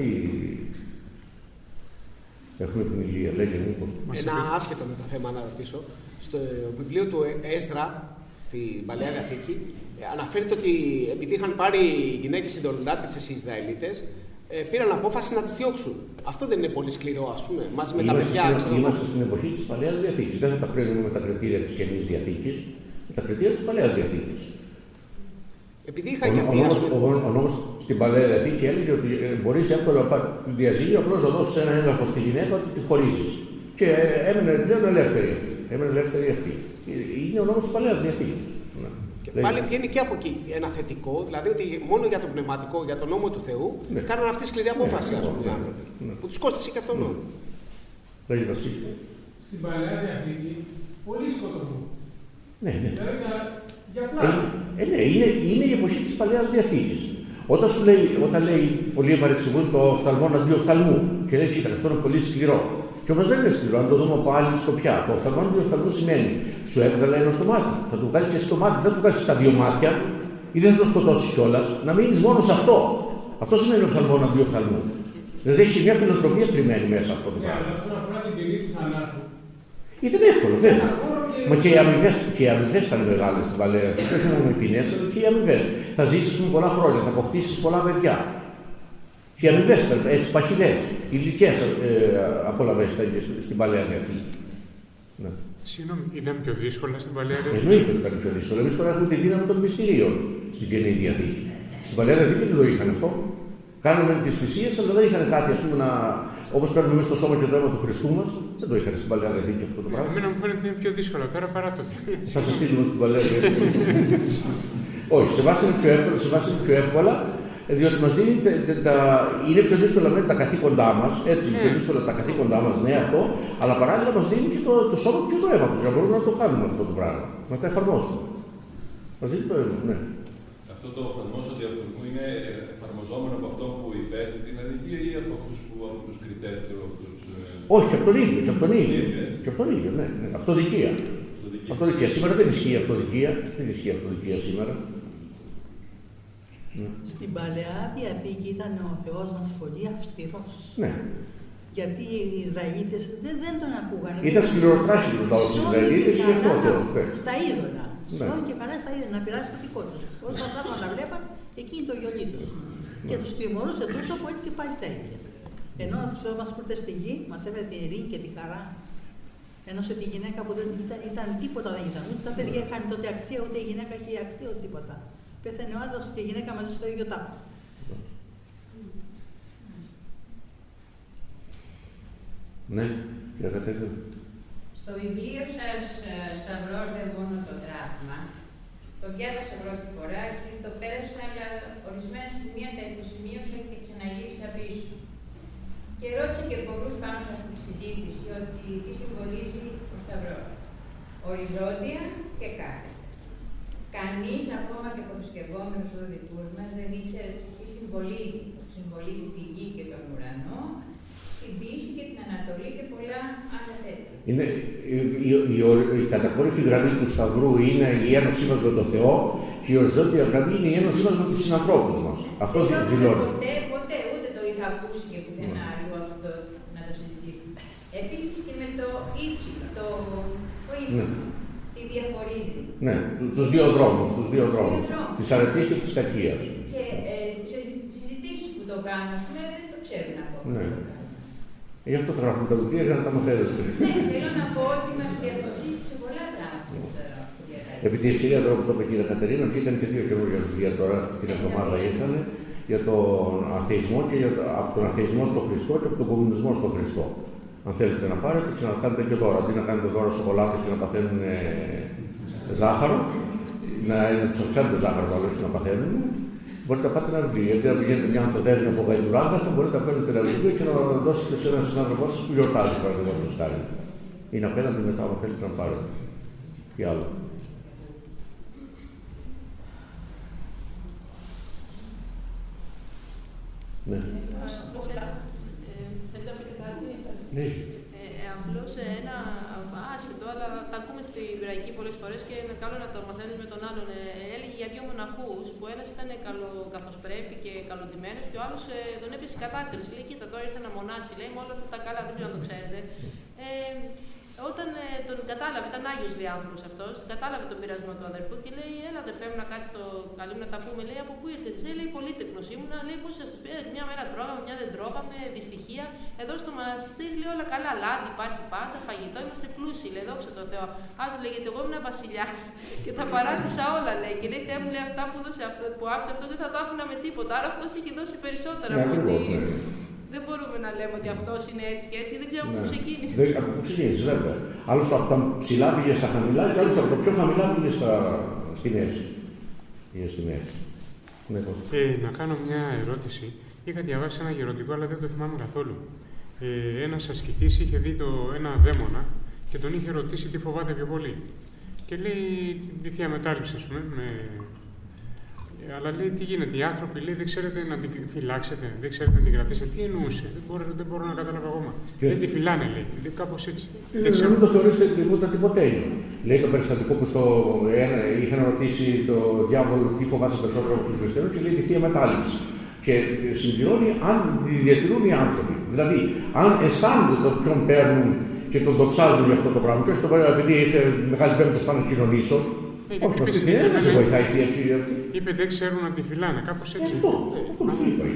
Έχουμε την Ηλία, λέγε Νίκο. Ένα άσχετο με το θέμα να ρωτήσω. Στο βιβλίο του Έσδρα, στην Παλαιά Διαθήκη, αναφέρεται ότι επειδή είχαν πάρει οι γυναίκες ειδωλολάτρισσες οι Ισραηλίτες, πήραν απόφαση να τις διώξουν. Αυτό δεν είναι πολύ σκληρό, ας πούμε, μαζί με τα παιδιά. Είμαστε στην εποχή της Παλαιάς Διαθήκης. Δεν θα τα κρίνουμε με τα κριτήρια της Καινής Διαθήκης, με τα κριτήρια της Παλαιάς Διαθήκης. Επειδή είχαν και αυτοί. Ο νόμος στην Παλαιά Διαθήκη έλεγε ότι μπορείς εύκολα να πάρεις διαζύγιο, απλώς να δώσεις ένα έγγραφο στη γυναίκα ότι τη χωρίσεις. Και έμενε πλέον ελεύθερη αυτή. Είναι ο νόμος της Παλαιάς Διαθήκης. Πάλι βγαίνει και από εκεί ένα θετικό, δηλαδή ότι μόνο για το πνευματικό, για τον νόμο του Θεού, κάνανε αυτή τη σκληρή απόφαση, ας πούμε, οι άνθρωποι. Που τους κόστησε και αυτόν. Λέγει Βασίλη. Στην Παλαιά Διαθήκη, πολύ σκοτωθούν. Ναι. Για πλάτη. Είναι η εποχή της Παλαιάς Διαθήκης. Όταν λέει πολλοί επαρεξηγούν το οφθαλμόν αντί οφθαλμού και λέει: κοίτα, αυτό είναι πολύ σκληρό. Και όμως δεν είναι σκληρό, αν το δούμε από άλλη σκοπιά. Το οφθαλμόν αντί οφθαλμού σημαίνει: σου έβγαλε ένα στο μάτι. Θα του βγάλει και στο μάτι, δεν του βγάλει τα δύο μάτια ή δεν θα το σκοτώσει κιόλα. Να μείνει μόνο σε αυτό. Αυτό σημαίνει οφθαλμόν αντί οφθαλμού. Δηλαδή έχει μια φιλοτροπία κρυμμένη μέσα αυτό το πράγμα. Αυτό αφορά την ποινή του θανάτου. Ήταν εύκολο, βέβαια. Μα και οι αμοιβές ήταν μεγάλες στην Παλαιά Αθήνα. Όχι μόνο οι ποινές, αλλά και οι αμοιβές. Θα ζήσεις με πολλά χρόνια, θα αποκτήσεις πολλά παιδιά. Και οι αμοιβές ήταν έτσι παχυλές, υλικές απολαβές ήταν και στην Παλαιά Αθήνα. Ναι. Συγγνώμη, ήταν πιο δύσκολα στην Παλαιά Αθήνα? Εννοείται ότι ήταν πιο δύσκολο. Εμείς τώρα έχουμε τη δύναμη των μυστηρίων στην Καινή Διαθήκη. Στην Παλαιά Αθήνα δεν το είχαν αυτό. Κάναμε τις θυσίες, αλλά δεν είχαν κάτι, ας πούμε, όπως παίρνουμε εμείς το σώμα και το αίμα του Χριστού μας. Δεν το είχαν στην Παλαιά Αθήνα αυτό το πράγμα. Εμένα μου φαίνεται ότι είναι πιο δύσκολο τώρα παρά τότε. Θα σας στείλουμε στην Παλαιά Αθήνα. Όχι, σε βάση είναι πιο εύκολα, διότι μας δίνει είναι πιο δύσκολα με τα καθήκοντά μας. Έτσι, είναι πιο δύσκολα τα καθήκοντά μας, ναι, αυτό, αλλά παράλληλα μας δίνει και το σώμα και το αίμα του. Για να μπορούμε να το κάνουμε αυτό το πράγμα, να τα εφαρμόσουμε. Μας δίνει το αίμα, ναι. Αυτό το οφθαλμός ότι αυτού είναι εφαρμοζόμενο από αυτό που υπέστη την αδικία ή από αυτούς που από τους κριτές του. Όχι, και από τον ίδιο. Και από τον ίδιο, ναι. Αυτοδικία. Αυτοδικία. Σήμερα δεν ισχύει αυτοδικία. Δεν ισχύει αυτοδικία σήμερα. Στην Παλαιά Διαθήκη ήταν ο Θεός μας πολύ αυστηρός. Ναι. Γιατί οι Ισραηλίτες δεν τον ακούγανε. Ήταν σκληροτράχυλος ο λαός της Ισραηλίτες και γι' αυτό ο Θεός. Στα είδωλα. Σώει και καλά στα είδωλα, να πειράσει το δικό τους. Όσα θαύματα βλέπαν, εκείνη το γιολί τους. Και τους τιμωρούσε τόσο που έτσι και πάλι τα ίδια. Ενώ ο Θεός μας που ήρθε στη γη, μας έβρε την ειρήνη και τη χαρά. Ένωσε τη γυναίκα που δεν ήταν τίποτα, δεν ήταν. Ούτε τα παιδιά είχαν τότε αξία, ούτε η γυναίκα είχε αξία, ούτε τίποτα. Πέθανε ο άντρας και η γυναίκα μαζί στο ίδιο τάφο. Ναι, κύριε Κατέκο. Στο βιβλίο σας, Σταυρός δεν μόνο το τραύμα, το διάβασα πρώτη φορά και το πέρασα, αλλά ορισμένα σημεία τα υποσημείωσα και ξαναγύρισα πίσω. Και ρώτησα και πολλούς πάνω σε αυτή τη συζήτηση ότι τι συμβολίζει ο Σταυρός. Οριζόντια και κάθετα. Κανείς, ακόμα και αποθυσκευόμενος ο δικούς μας, δεν ήξερε τι συμβολίζει. Συμβολίζει τη γη και τον ουρανό, την Δύση και την Ανατολή και πολλά άλλα τέτοια. Είναι, η κατακόρυφη γραμμή του Σταυρού είναι η ένωσή μας με τον Θεό και η οριζόντια γραμμή είναι η ένωσή μας με τους συνανθρώπους μας. Αυτό δηλώνει. Ποτέ ούτε το είχα ακούσει και πουθενά άλλο αυτό να το συζητήσουμε. Επίσης και με το ύψιλο, τι διαχωρίζει. Ναι, τους δύο δρόμους, της αρετής και της κακίας. Και σε συζητήσεις που το κάνω, δεν το ξέρουν ακόμα. Ναι. Γι' αυτό τραβούν τα βιβλία για να τα μαθαίνετε. Ναι, θέλω να πω ότι με διαχωρίζει σε πολλά πράγματα. Επί τη ευκαιρία τώρα που το είπε η κυρία Κατερίνα, βγήκαν και δύο καινούργια βιβλία τώρα αυτή την εβδομάδα ήρθαν για τον αθεισμό και από τον αθεισμό στον Χριστό και από τον κομμουνισμό στον Χριστό. Αν θέλετε να πάρετε και να κάνετε και τώρα. Αντί να κάνετε τώρα σοκολάτες και να παθαίνουν ζάχαρο, να τους αυξάνετε το ζάχαρο αλλά όχι να παθαίνουν, μπορείτε να πάτε ένα βιβλίο. Γιατί να πηγαίνετε μια ανθοδέσμια από γαϊδουράγκα, θα μπορείτε να παίρνετε ένα βιβλίο και να δώσετε σε έναν συνάδελφό σας που γιορτάζει παραδείγματος χάρη. Είναι απέναντι μετά, αν θέλετε να πάρετε. Τι άλλο. Ναι. Θέλετε να πείτε κάτι? Ναι. Απλώς ένα άσχετο, αλλά τα ακούμε στην Εβραϊκή πολλές φορές και είναι καλό να το μαθαίνεις με τον άλλον. Έλεγε για δύο μοναχούς που ένας ήταν καθοσπρέπει και καλοντημένος και ο άλλος τον έπιασε η κατάκριση. Λέει: κοίτα, τώρα ήρθε να μονάσει, λέει, με όλα αυτά τα καλά, δεν ξέρω αν το ξέρετε. Όταν τον κατάλαβε, ήταν Άγιος διάφορος αυτός, κατάλαβε τον πειρασμό του αδερφού και λέει: έλα, αδερφέ μου, να κάτσει το καλή μου να τα πούμε. Λέει: από πού ήρθες? Λέει: πολύτεκνος ήμουνα. Λέει: πώς σας πει, μια μέρα τρώγαμε, μια δεν τρώγαμε, δυστυχία. Εδώ στο μοναστήρι λέει: όλα καλά, λάδι υπάρχει πάντα, φαγητό, είμαστε πλούσιοι. Λέει: δόξα τω Θεώ. Άλλο λέει: γιατί εγώ ήμουν βασιλιάς και τα παράτησα όλα, λέει. Και λέει: Θεέ μου, λέει, αυτά που άφησε αυτό δεν θα το άφηνα με τίποτα. Άρα αυτό έχει δώσει περισσότερα από ότι. Δεν μπορούμε να λέμε ότι αυτός είναι έτσι και έτσι, δεν ξέρω από πού ξεκίνησε. Από πού ξεκίνησε, βέβαια. Άλλος από τα ψηλά πήγε στα χαμηλά και άλλος από το πιο χαμηλά πήγε στη μέση. Πήγε στη μέση. Ναι, να κάνω μια ερώτηση. Είχα διαβάσει ένα γεροντικό, αλλά δεν το θυμάμαι καθόλου. Ένας ασκητής είχε δει ένα δαίμονα και τον είχε ρωτήσει τι φοβάται πιο πολύ. Και λέει τη Θεία Μετάληψη, ας πούμε, Αλλά λέει τι γίνεται, οι άνθρωποι λέει, δεν ξέρετε να την φυλάξετε, δεν ξέρετε να την κρατήσετε. Τι εννοούσε, δεν μπορώ να καταλάβω ακόμα. Δεν τη φυλάνε, λέει, κάπως έτσι. Δεν μην το θεωρήσετε τίποτε άλλο. Λέει το περιστατικό που είχαν ρωτήσει το διάβολο τι φοβάσαι περισσότερο από τους χριστιανούς και λέει τη θεία μετάληψη. Και συμπληρώνει αν διατηρούν οι άνθρωποι. Δηλαδή, αν αισθάνονται το ποιον παίρνουν και τον δοξάζουν για αυτό το πράγμα, και όχι το παίρνουν επειδή ήρθε Μεγάλη Πέμπτη πάνω να κοινωνήσω. Όχι, αυτή την έννοια δεν σε βοηθάει η θεία κύριε αυτή. Είπε δεν ξέρουν να τη φυλάνε, κάπως έτσι. Αυτό που σου είπα.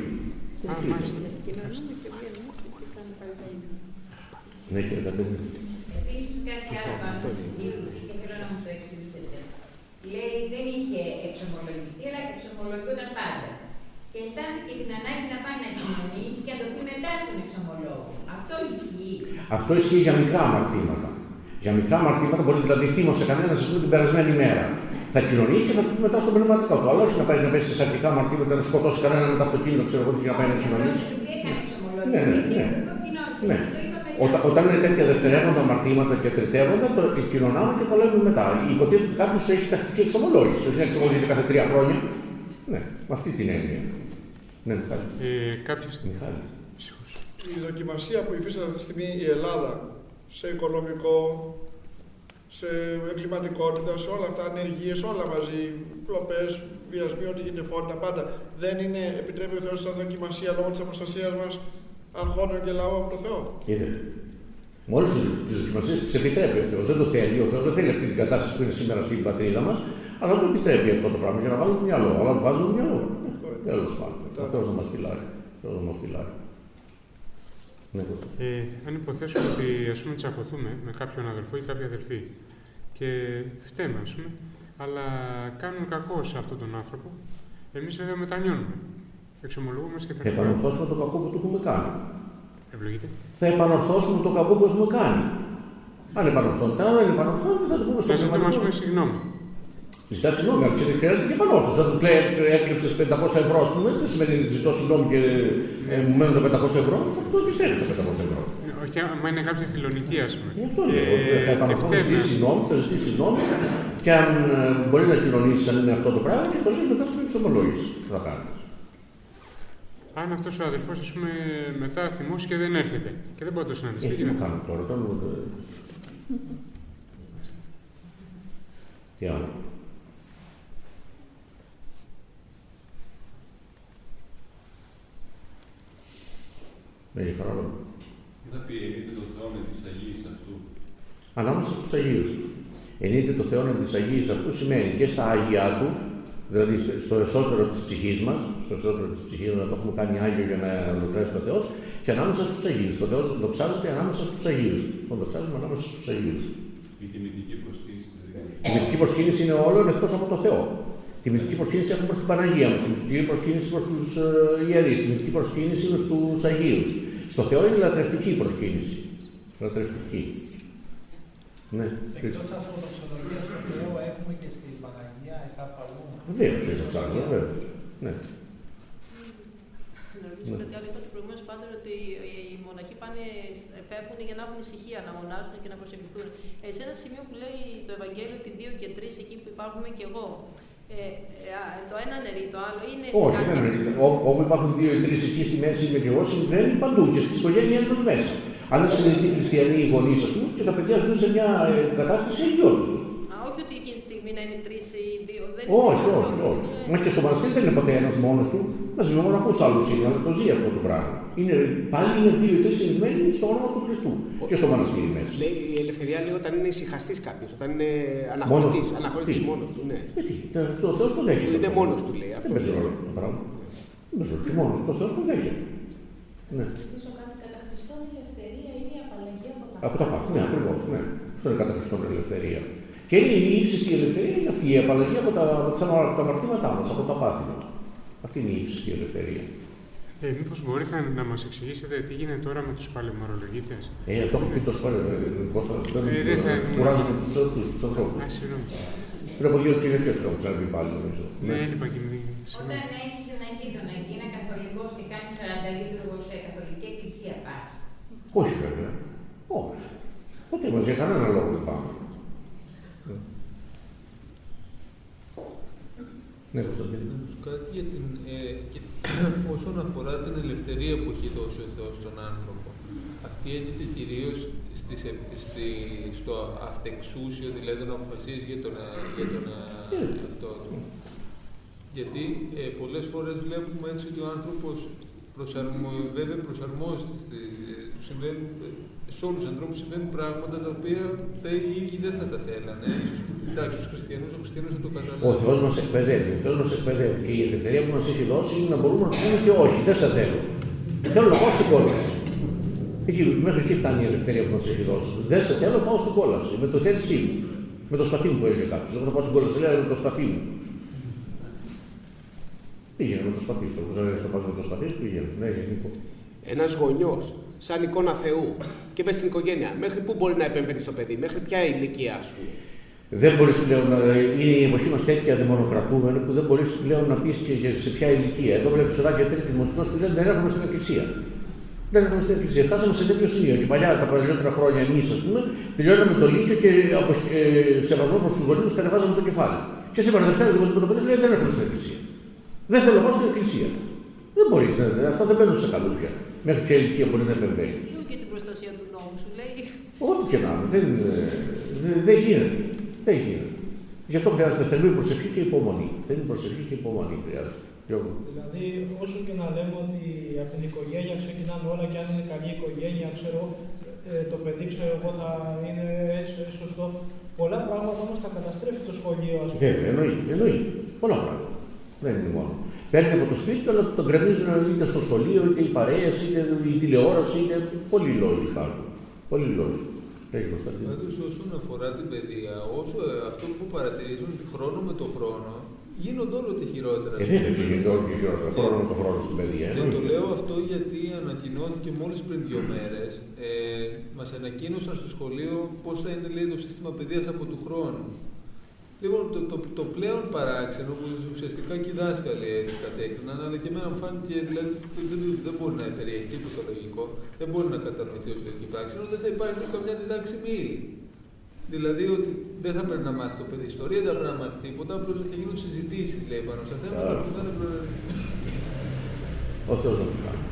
Ναι, κύριε Κατερίνα. Επίσης κάτι άλλο πάνω στη συζήτηση και θέλω να μου το εξηγήσετε. Λέει δεν είχε εξομολογητή, αλλά εξομολογούνταν πάντα. Και αισθάνθηκε την ανάγκη να πάει να κοινωνήσει και να το πει μετά στον εξομολόγο. Αυτό ισχύει. Αυτό ισχύει για μικρά αμαρτήματα. Για μικρά αμαρτήματα μπορεί δηλαδή θύμωσε κανένα την περασμένη μέρα. Θα κοινωνήσει και θα το πει μετά στον πνευματικό του. Αλλά όχι να πάει να πέσει σε σαρκικά αμαρτήματα, να σκοτώσει κανένα με το αυτοκίνητο, ξέρω εγώ τι να πάει να κοινωνήσει. Ναι. Όταν είναι τέτοια δευτερεύοντα αμαρτήματα και τριτεύοντα, το κοινωνάμε και το λέμε μετά. Υποτίθεται ότι κάποιο έχει τακτική εξομολόγηση. Όχι να εξομολογείται κάθε 3 χρόνια. Ναι, με αυτή την έννοια. Ναι, Μιχάλη. Κάποια στιγμή. Μιχάλη. Η δοκιμασία που υφίσταται αυτή τη στιγμή η Ελλάδα σε οικονομικό, σε εγκληματικότητα, σε όλα αυτά, ανεργίες, όλα μαζί, κλοπές, βιασμοί, ό,τι γίνεται φόρτα, πάντα. Δεν είναι, επιτρέπει ο Θεός σαν δοκιμασία λόγω της αποστασίας μας, αρχόντων και λαού από τον Θεό. Είδε. Με όλες τις δοκιμασίες τις επιτρέπει ο Θεός. Δεν το θέλει. Ο Θεός δεν θέλει αυτή την κατάσταση που είναι σήμερα στην πατρίδα μας, αλλά το επιτρέπει αυτό το πράγμα για να βάλουμε μυαλό. Αλλά βάζουμε μυαλό. Τέλος πάντων. Ο Θεός να μας πειλάρει. Ναι, αν υποθέσουμε ότι ας πούμε τσακωθούμε με κάποιον αδελφό ή κάποια αδελφή και φταίμε, ας πούμε, αλλά κάνουν κακό σε αυτόν τον άνθρωπο, εμείς βέβαια μετανιώνουμε. Εξομολογούμε και θα επανορθώσουμε το κακό που του έχουμε κάνει. Ευλογείτε. Θα επανορθώσουμε το κακό που έχουμε κάνει. Αν επανορθώνεται, αν δεν επανορθώνεται, θα το πούμε στο πνευματικό. Να πούμε συγγνώμη. Ζητά συγγνώμη, αν χρειάζεται και επανόρθωση. Αν του έκλεψε 500 ευρώ, α πούμε, δεν σημαίνει ότι ζητώ συγγνώμη και μου μένουν τα 500 ευρώ, το επιστρέψει τα 500 ευρώ. Όχι, άμα είναι κάποια φιλονική, α πούμε. Γι' αυτό λέω ότι θα επανορθώσει, θα ζητήσει συγγνώμη και αν μπορεί να κοινωνήσει αν είναι αυτό το πράγμα και το λέει μετά στην εξομολόγηση. Θα κάνει. Αν αυτό ο αδελφό, α πούμε, μετά θυμώσει και δεν έρχεται και δεν μπορεί να το συναντήσει. Τι να κάνουμε τώρα, τι άλλο. Έχει χρόνο. Τι θα πει ενείτε το Θεό με τις Αγίες αυτού. Ανάμεσα στους Αγίους του. Ενείτε το Θεό με τις Αγίες αυτού σημαίνει και στα Άγια του, δηλαδή στο εσωτερικό της ψυχής μας, στο εσωτερικό της ψυχής μας να το έχουμε κάνει Άγιο για να δοξάζει το Θεός, και ανάμεσα στους Αγίους. Το Θεός δοξάζεται ανάμεσα στους Αγίους. Τον δοξάζουμε ανάμεσα στους Αγίους. Η τιμητική προσκύνηση. Η τιμητική προσκύνηση είναι όλο εκτός από το Θεό. Τη μυθική προσκύνηση έχουμε προς την Παναγία μας, τη μυθική προσκύνηση προς τους ιερείς, τη μυθική προσκύνηση στους Αγίους. Στο Θεό είναι λατρευτική προσκύνηση. Λατρευτική. Ναι. Εκτός από δοξολογία στο Θεό έχουμε και στην Παναγία κάπου αλλού. Βεβαίως, βεβαίως. Ναι. Να ρωτήσω κάτι άλλο. Είπατε προηγουμένως πάντως ότι οι μοναχοί πέφτουν για να έχουν ησυχία, να μονάζουν και να προσευχηθούν. Σε ένα σημείο που λέει το Ευαγγέλιο ότι 2 και 3, εκεί που υπάρχουμε και εγώ. Το ένα νερί, το άλλο είναι. Όχι, δεν είναι. Όπου υπάρχουν 2 ή 3 εκεί στη μέση είμαι και εγώ, συμβαίνει παντού και στις οικογένειές μας μέσα. Αν είναι συνειδητοί χριστιανοί οι γονείς, ας πούμε, και τα παιδιά ζουν σε μια κατάσταση αγιότητος. Όχι ότι εκείνη τη στιγμή να είναι 3 ή 2. Όχι. Μα και στο μοναστήρι δεν είναι ποτέ ένας μόνος του. Μαζί με μοναχούς άλλους είναι, αλλά το ζει αυτό το πράγμα. Πάλι είναι 2 ή 3 συνειδημένοι στο όνομα του Χριστού. Και στο μοναστήρι μέσα. Λέει η ελευθερία λέει όταν είναι ησυχαστής κάποιος, όταν είναι αναχωρητής μόνος του. Ναι. Το Θεός το δέχεται. Είναι μόνος του, λέει. Δεν παίζει ρόλο το πράγμα. Δεν παίζει ρόλο. Και μόνος του, το Θεός το δέχεται. Ναι. Κατά Χριστόν η ελευθερία είναι η απαλλαγή από τα πάθη. Ναι, ακριβώς. Ναι. Αυτό είναι κατά Χριστόν η ελευθερία. Και είναι η ύψιστη ελευθερία είναι αυτή η απαλλαγή από τα αμαρτήματά μας, από τα πάθη μας. Αυτή είναι η ύψιστη ελευθερία. Μήπως μπορείτε να μας εξηγήσετε τι γίνεται τώρα με τους παλαιμαρολογίτες. Το έχω πει τόσο Κώστα, δεν κουράζομαι τους ανθρώπους. Πριν από 2 Κυριακές το έχω ξαναπεί πάλι, νομίζω. Ναι, είπα και μη. Όταν έχεις έναν γείτονα και είναι καθολικός και κάνει 40 λίτρογο σε καθολική εκκλησία πας. Όχι βέβαια. Όχι. Ποτέ μας για κανένα λόγο δεν πάμε. Ναι, Κωνσταντίνε. Να σου κάτι για την, όσον αφορά την ελευθερία που έχει δώσει ο Θεός στον άνθρωπο. Αυτή έγκυται κυρίως στο αυτεξούσιο, δηλαδή να αποφασίζει για τον εαυτό του. Γιατί πολλές φορές βλέπουμε έτσι ότι ο άνθρωπος προσαρμόζεται, σε όλους τους ανθρώπους συμβαίνουν πράγματα τα οποία οι ίδιοι δεν θα τα θέλανε. Εντάξει, ο χριστιανός θα το καταλάβει. Ο Θεός μας εκπαιδεύει. Ο Θεός μας εκπαιδεύει. Και η ελευθερία που μας έχει δώσει είναι να μπορούμε να πούμε και όχι, δεν σε θέλω. Θέλω να πάω στην κόλαση. Μέχρι εκεί φτάνει η ελευθερία που μας έχει δώσει. Δεν σε θέλω, πάω στην κόλαση. Με το θέλησή μου. Με το σπαθί μου που έλεγε κάποιος. Δεν θα πάω στην κόλαση, λέει με το σπαθί μου. Πήγαινε με το σπαθί σου. Όπως δεν θα πας με το σπαθί σου, πήγαινε. Ναι, Νίκο. Ένας γονιός, σαν εικόνα Θεού και μες στην οικογένεια, μέχρι πού μπορεί να επεμβαίνει στο παιδί, μέχρι ποια ηλικία, ας πούμε. Δεν μπορείς πλέον να. Είναι η εποχή μας τέτοια δαιμονοκρατούμενη που δεν μπορείς πλέον να πεις και σε ποια ηλικία. Εδώ βλέπεις τώρα και τρίτη δημοτικός που λένε δεν έρχομαι στην εκκλησία. Δεν έρχομαι στην εκκλησία. Φτάσαμε σε τέτοιο σημείο. Και παλιά, τα παλιότερα χρόνια, εμείς, ας πούμε, τελειώναμε το Λύκειο και από σεβασμό προς τους γονείς κατεβάζαμε το κεφάλι. Και σήμερα Δευτέρα δημοτικό το παιδί λέει δεν έρχομαι στην εκκλησία. Δεν θέλω να πάω στην εκκλησία. Δεν μπορείς, αυτά δεν μπαίνουν σε καλούπια. Μέχρι ποια ηλικία μπορείς να επεμβαίνεις. Και την προστασία του νόμου σου λέει. Ό,τι και να είναι. Δεν γίνεται. Δεν γίνεται. Γι' αυτό χρειάζεται θερμή προσευχή και υπομονή. Θερμή προσευχή και υπομονή χρειάζεται. Δηλαδή, όσο και να λέμε ότι από την οικογένεια ξεκινάνε όλα και αν είναι καλή οικογένεια, ξέρω, το παιδί, ξέρω εγώ, θα είναι έτσι σωστό. Πολλά πράγματα όμως τα καταστρέφει το σχολείο, ας πούμε. Βέβαια, εννοεί. Πολλά πράγματα. Δεν είναι μόνο. Παίρνει από το σπίτι, αλλά τον γκρεμίζουν είτε στο σχολείο, είτε οι παρέες, είτε η τηλεόραση, είτε πολλοί λόγοι υπάρχουν. Πολλοί λόγοι. Πάντως, όσον αφορά την παιδεία, όσο αυτό που παρατηρίζουν χρόνο με το χρόνο, γίνονται όλο και χειρότερα. Δεν γίνεται όλο και χειρότερα. Χρόνο με το χρόνο στην παιδεία. Και το λέω αυτό γιατί ανακοινώθηκε μόλις πριν 2 μέρες. Μας ανακοίνωσαν στο σχολείο πώς θα είναι, λέει, το σύστημα παιδείας από του χρόνου. Λοιπόν, το πλέον παράξενο που ουσιαστικά και οι δάσκαλοι έτσι κατέκριναν, αλλά και εμένα μου φάνηκε δηλαδή, δεν μπορεί να περιέχει τίποτα λογικό, δεν μπορεί να κατανοηθεί ως λογική πράξη, ενώ δεν θα υπάρχει καμιά διδάξιμη ύλη. Δηλαδή ότι δεν θα πρέπει να μάθει το παιδί ιστορία, δεν θα πρέπει να μάθει τίποτα, απλώς θα γίνουν συζητήσεις λέει, πάνω στα θέματα που θα είναι προαιρετικά. Ο Θεός να του κάνει.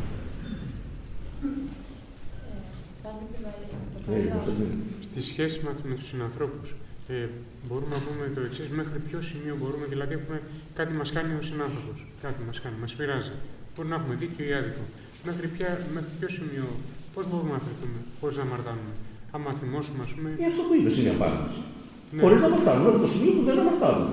Στη σχέση μας με τους συνανθρώπους, μπορούμε να πούμε το εξής, μέχρι ποιο σημείο μπορούμε, δηλαδή έχουμε κάτι μας κάνει ο συνάνθρωπος, κάτι μας κάνει, μας πειράζει. Μπορεί να έχουμε δίκιο ή άδικο. Μέχρι ποιο σημείο, πώς μπορούμε να αφαιθούμε, πώς να αμαρτάνουμε. Άμα θυμώσουμε, ας πούμε. Αυτό που είπες είναι η απάντηση. Ναι. Χωρίς να αμαρτάνουμε, μέχρι το σημείο που δεν αμαρτάνουμε.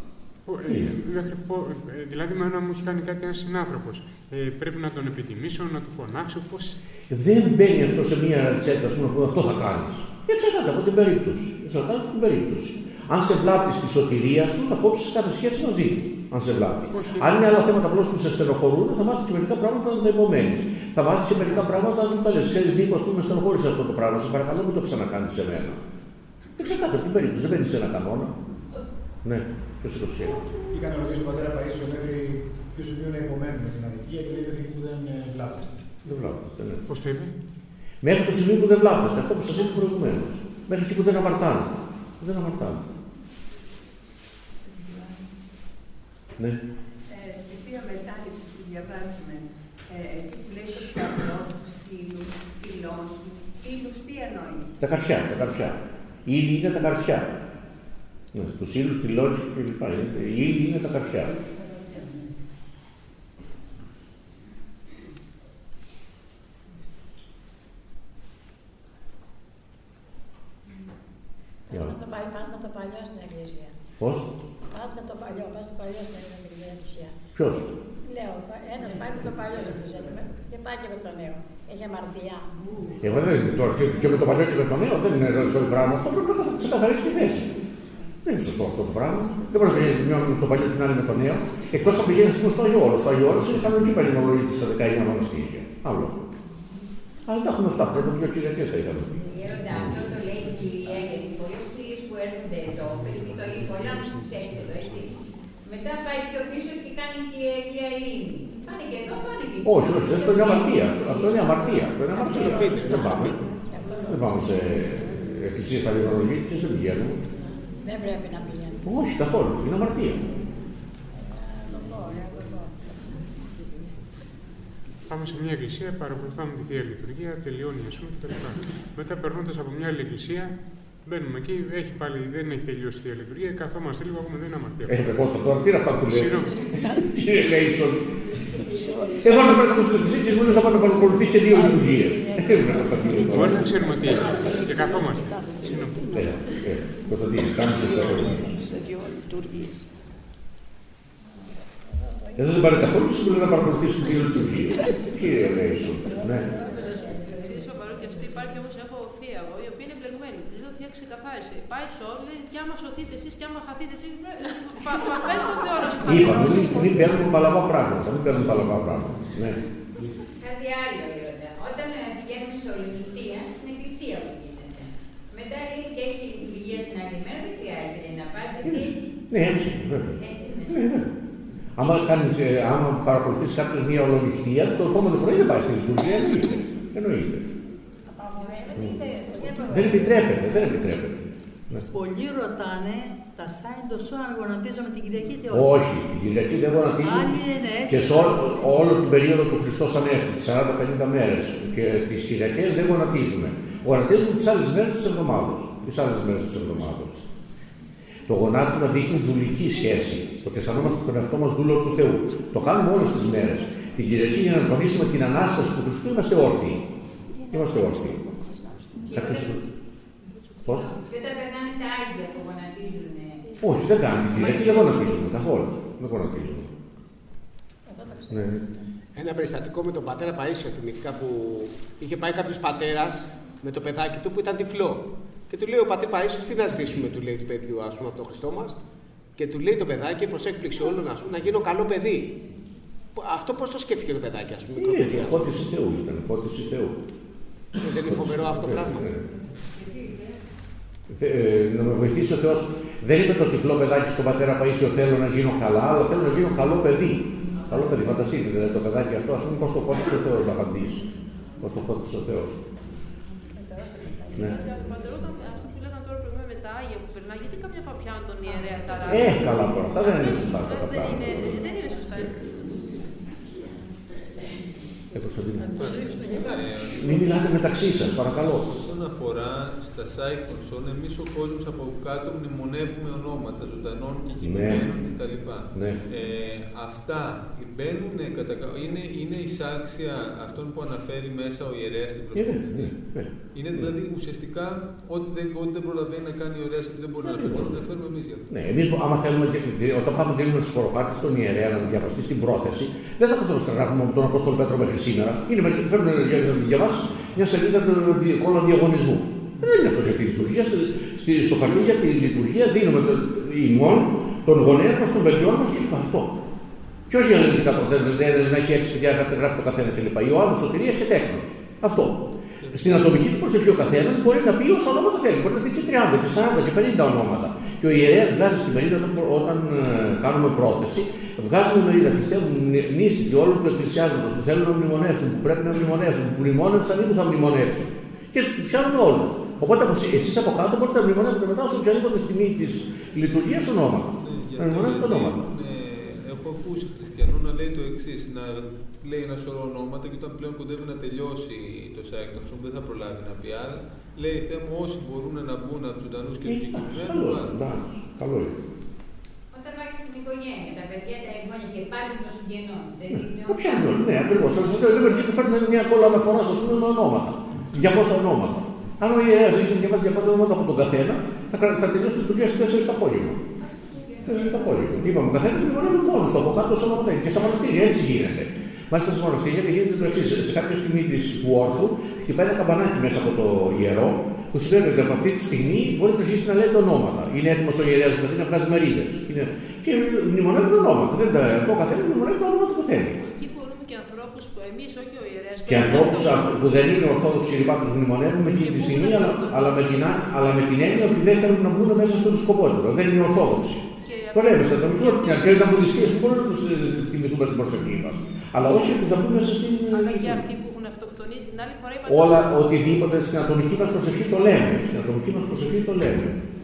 Δηλαδή, με ένα μου έχει κάνει κάτι ένας συνάνθρωπος. Πρέπει να τον επιτιμήσω, να του φωνάξω, πώς. Δεν μπαίνει αυτό σε μία ρετσέτα, ας πούμε, που αυτό θα κάνεις. Εξαρτάται από την περίπτωση. Αν σε βλάπτει στη σωτηρία σου, θα κόψεις κάθε σχέση μαζί του. Αν σε βλάπτει. Αν είναι άλλα θέματα απλώς που σε στενοχωρούν, θα μάθεις και μερικά πράγματα να τα υπομένεις. Θα μάθεις και μερικά πράγματα να τα λες. Ξέρεις, Νίκο, ας πούμε, με στενοχώρησε αυτό το πράγμα. Σε παρακαλώ, μην το ξανακάνεις σε μένα. Εξαρτάται από την περίπτωση. Δεν μπαίνει σε ένα κανόνα. Ναι, ποιος είναι το σχέδιο. Είχα να ρωτήσω τον πατέρα Παΐσιο μέχρι ποιο σημείο να υπομένουμε την αδικία και λέει μέχρι που δεν βλάπτεστε. Δεν βλάπτεστε, ναι. Πώς το είπε? Μέχρι το σημείο που δεν βλάπτεστε, αυτό που σας είπα προηγουμένως. Μέχρι εκεί που δεν αμαρτάνετε. Δεν αμαρτάνετε. Ναι. Στη Θεία Μετάληψη που διαβάζουμε, εκεί που λέει το σταυρό, του σύλλου, πυλών, ήλους, τι εννοεί? Τα καρφιά. Η ύλη είναι τα καρφιά. Ναι, του σύλλου, τη λόγη κλπ. Η ύλη είναι τα καρφιά. Πας με το παλιό στην εκκλησία. Πώς? Πας με το παλιό στην εκκλησία. Ποιος? Λέω, ένας πάει με το παλιό στην εκκλησία και πάει και με το νέο. Έχει αμαρτία. Και με το παλιό και με το νέο δεν είναι σωστό πράγμα. Αυτό πρέπει να ξεκαθαρίσει τη θέση. Δεν είναι σωστό αυτό το πράγμα. Δεν μπορεί να πηγαίνει με το παλιό και την άλλη με το νέο. Εκτός αν πηγαίνει στο Άγιο Όρος. Στο Άγιο Όρος είναι κανονική περιμολογική στα 19 μοναστήρια. Άλλο αυτό. Αλλά τα έχουμε αυτά. Πρέπει να 2 Κυριακές τα είχαμε. Αυτό το λέει η κυρία, γιατί πολλές φίλες που έρχονται εδώ, περίπου το ίδιο, πολλά μου στις εδώ, έτσι. Μετά πάει πιο πίσω και κάνει και η Αγία Ειρήνη. Πάνε και εδώ, πάνε και εκεί. Όχι, αυτό είναι αμαρτία. Αυτό είναι αμαρτία. Δεν πάμε σε εκκλησίες παλαιολογικές, δεν πηγαίνουμε. Δεν πρέπει να πηγαίνουμε. Όχι, καθόλου. Είναι αμαρτία. Πάμε σε μια εκκλησία, παρακολουθάμε τη Θεία Λειτουργία, τελειώνει ας πούμε κτλ. Μετά περνώντας από μια άλλη εκκλησία, μπαίνουμε εκεί, δεν έχει τελειώσει η Θεία Λειτουργία, καθόμαστε λίγο, έχουμε δεν αμαρτία. Κώστα, τώρα τι είναι αυτά που λες. Τι είναι Λέισον. Εδώ να πρέπει να τους λειτουργήσεις, μου λες να πάμε να παρακολουθείς και 2 λειτουργίες. Πώς να ξέρουμε τι είναι και καθόμαστε. Κωνσταντίνη, κάνουμε σωστά. Εδώ δεν πάρει καθόλου και σου λέει να παρακολουθήσεις 2 λειτουργίες. Τι είναι Λέισον. Εξής ο παρόκευστή υπάρχει όμως έχω θεία εγώ, η οποία είναι μπλεγμένη. Της λέω θεία ξεκαθάρισε. Πάει στο όλο, λέει κι άμα σωθείτε εσείς κι άμα χαθείτε εσείς. Πες το Θεό να σου φανεί. Είπαμε, μην παίρνουμε παλαβά πράγματα. Ναι. Κάτι άλλο έρωτα. Όταν πηγαίνουμε σε ολονυχτία, στην εκκλησία που γίνεται. Μετά λέει και έχει λειτουργία την άλλη μέρα, δεν χρειάζεται να πάτε. Ναι, έτσι, βέβαια. Άμα παρακολουθήσει κάποιος μια ολονυχτία, το επόμενο πρωί δεν πάει στη λειτουργία, εννοείται. Δεν επιτρέπεται. Πολλοί ρωτάνε, τα σάιν το σώμα γονατίζουμε την Κυριακή ή όχι. Όχι, την Κυριακή δεν γονατίζουμε. Και σε όλο την περίοδο του Χριστός Ανέστη, τις 40-50 μέρες και τις Κυριακές δεν γονατίζουμε. Γονατίζουμε τις άλλες μέρες της εβδομάδας. Το γονάτισμα δείχνει δουλική σχέση. Ότι αισθανόμαστε τον εαυτό μας δούλο του Θεού. Το κάνουμε όλες τις μέρες. Την Κυριακή για να τονίσουμε την ανάσταση του Χριστού είμαστε όρθιοι. Πώς? Δεν τα περνάνε τα Άγια που γονατίζουν. Όχι, δεν κάνει. Την Κυριακή δεν γονατίζουμε καθόλου. Δεν γονατίζουμε. Ναι. Ένα περιστατικό με τον πατέρα Παΐσιο θυμήθηκα που είχε πάει κάποιος πατέρας με το παιδάκι του που ήταν τυφλό. Και του λέει ο πατήρ Παΐσιος, τι να ζητήσουμε, του λέει του παιδιού, ας πούμε, από τον Χριστό μας. Και του λέει το παιδάκι, προς έκπληξη όλων, ας πούμε, να γίνω καλό παιδί. Αυτό πώς το σκέφτηκε το παιδάκι, ας πούμε, μικρό παιδί. Φώτιση Θεού ήταν, φώτιση Θεού. Δεν είναι φοβερό αυτό το πράγμα. Να με βοηθήσει ο Θεός. Δεν είπε το τυφλό παιδάκι στον πατέρα Παΐσιο, θέλω να γίνω καλά, αλλά θέλω να γίνω καλό παιδί. Καλό παιδί, φανταστείτε, δηλαδή το παιδάκι αυτό, ας πούμε, πώς το φώτισε ο Θεός να απαντήσει. Πώς το φώτισε ο Θεός. Ναι. Αυτό που λέγανε τώρα προηγούμενα με τα Άγια που περνάει, γιατί κάποια παπιά τον ιερέα ταράζει. Καλά τώρα, αυτά δεν είναι σωστά αυτά τα πράγματα. Δεν είναι σωστά. Μην μιλάτε μεταξύ σας, παρακαλώ. Όσον αφορά στα site των σών, εμείς ο κόσμος από κάτω μνημονεύουμε ονόματα ζωντανών και κειμενών κτλ. Ναι. Αυτά μπαίνουν, είναι εισάξια αυτών που αναφέρει μέσα ο ιερέας στην προσωπική. Είναι δηλαδή ουσιαστικά ό,τι δεν προλαβαίνει να κάνει ο ιερέας γιατί δεν μπορεί να αναφέρει, να φέρουμε εμείς για αυτό. Ναι, εμείς άμα θέλουμε, όταν πάμε δίνουμε στους χωροκάτες στον ιερέα να διαβαστεί στην πρόθεση, δεν θα καταστραγγράφουμε με τον Απόστολο Πέτρο μέχρι σήμερα. Είναι μερικοί που φέρνουν να διαβάσει μια σελίδα του κόλλου διαγωνισμού. Δεν είναι αυτό για τη λειτουργία. Στο χαρτί για τη λειτουργία δίνουμε ημών, των γονέων μας, των παιδιών μας κλπ. Αυτό. Και όχι αναλυτικά το θέμα, να έχει 6 παιδιά να γράφει το καθένα κλπ. Ιωάννου, σωτηρίας και τέκνο. Αυτό. Στην ατομική του προσευχή ο καθένας μπορεί να πει όσα ονόματα θέλει. Μπορεί να πει και 30 και 40 και 50 ονόματα. Και ο ιερέας βγάζει στη μερίδα όταν κάνουμε πρόθεση, βγάζουμε μερίδα πιστεύουν νήστικοι όλου του εκκλησιάζοντο που θέλουν να μνημονεύσουν, που πρέπει να μνημονεύσουν, που μνημόνευσαν ή που θα μνημονεύσουν. Και τους πιάνουν όλους. Οπότε εσείς από κάτω μπορείτε να μνημονεύετε μετά σε οποιαδήποτε στιγμή της λειτουργίας ονόματα. Να μνημονεύετε ονόματα. Έχω ακούσει χριστιανό να λέει το εξής, να λέει ένα σωρό ονόματα και όταν πλέον κοντεύει να τελειώσει το site, δεν θα προλάβει να πει άλλα. Λέει θέμα όσοι μπορούν να μπουν από τους ζωντανούς και τους συγκεκριμένους. Καλό είναι. Όταν πάει στην οικογένεια, τα παιδιά, τα εγγόνια και πάλι των συγγενών, δεν είναι. Το πιάνουν, ναι, ακριβώς. Σας λέω, είναι μερικοί που φέρνουν μια κόλλα αναφορά, ας πούμε, με ονόματα. 200 ονόματα. Αν ο ιερέας έχει διαβάσει 200 ονόματα από τον καθένα, θα τελειώσει τη λειτουργία στις 4 το απόγευμα. 4 το απόγευμα. Είπαμε, ο καθένας μνημονεύει μόνος του από κάτω όσο ονόματα είναι. Και στα μοναστήρια έτσι γίνεται. Μάλιστα στα μοναστήρια γίνεται το εξής. Σε κάποια στιγμή του όρθου χτυπάει ένα καμπανάκι μέσα από το ιερό, που σημαίνει ότι από αυτή τη στιγμή μπορεί να αρχίσει να λέει τα ονόματα. Είναι έτοιμος ο ιερέας δηλαδή να βγάζει μερίδες. Και μνημονεύει ονόματα. Ο καθένας μνημονεύει τα ονόματα που θέλει. Εκεί μπορούμε και ανθρώπους που εμείς, όχι ο ιερέας. Και ανθρώπους που δεν είναι ορθόδοξοι ρηπά τους μνημονεύουμε εκείνη τη στιγμή, αλλά με την έννοια ότι δεν θέλουν να μπουν μέσα στον σκοπότερο. Δεν είναι ορθόδοξοι. Το λέμε στα ατομική και οι ναμπουδιστές που μπορούν να τους θυμηθούμε στην προσευχή μας. Αλλά όχι που θα μπουν μέσα στην. Αλλά και αυτοί που έχουν αυτοκτονήσει την άλλη φορά είπαν. Όλα, οτιδήποτε στην ατομική μας προσευχή το λέμε. Στην ατομική μας προσευχή το λέμε.